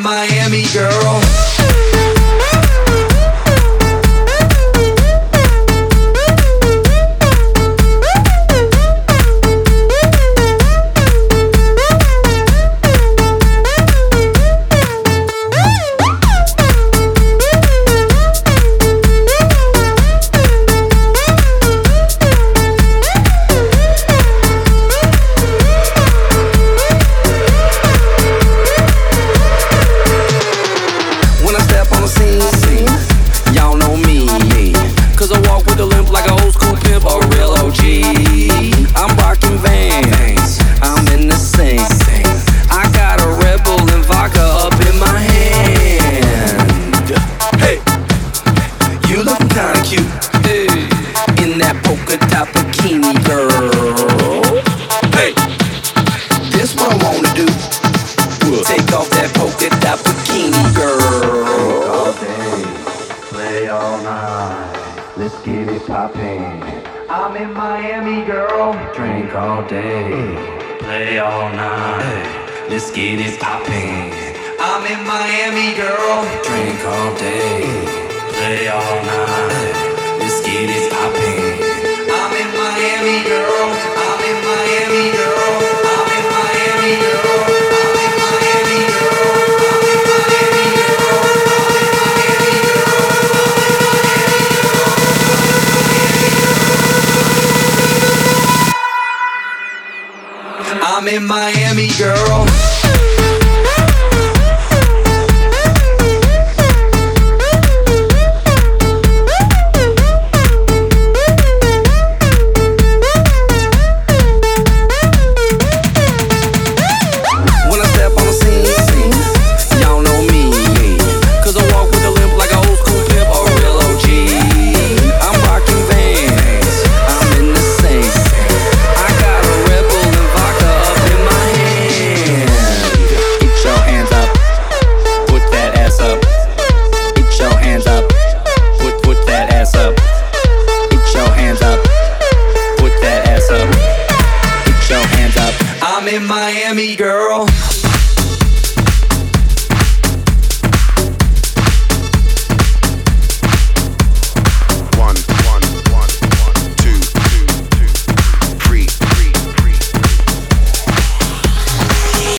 in Miami, girl. I'm in Miami, girl. Drink all day, play all night. Let's get it poppin'. I'm in Miami, girl. Drink all day, play all night. Let's get it poppin'. I'm in Miami, girl. I'm in Miami, girl. I'm in Miami, girl. I'm in Miami, girl. I'm in Miami, girl. I'm in Miami, girl.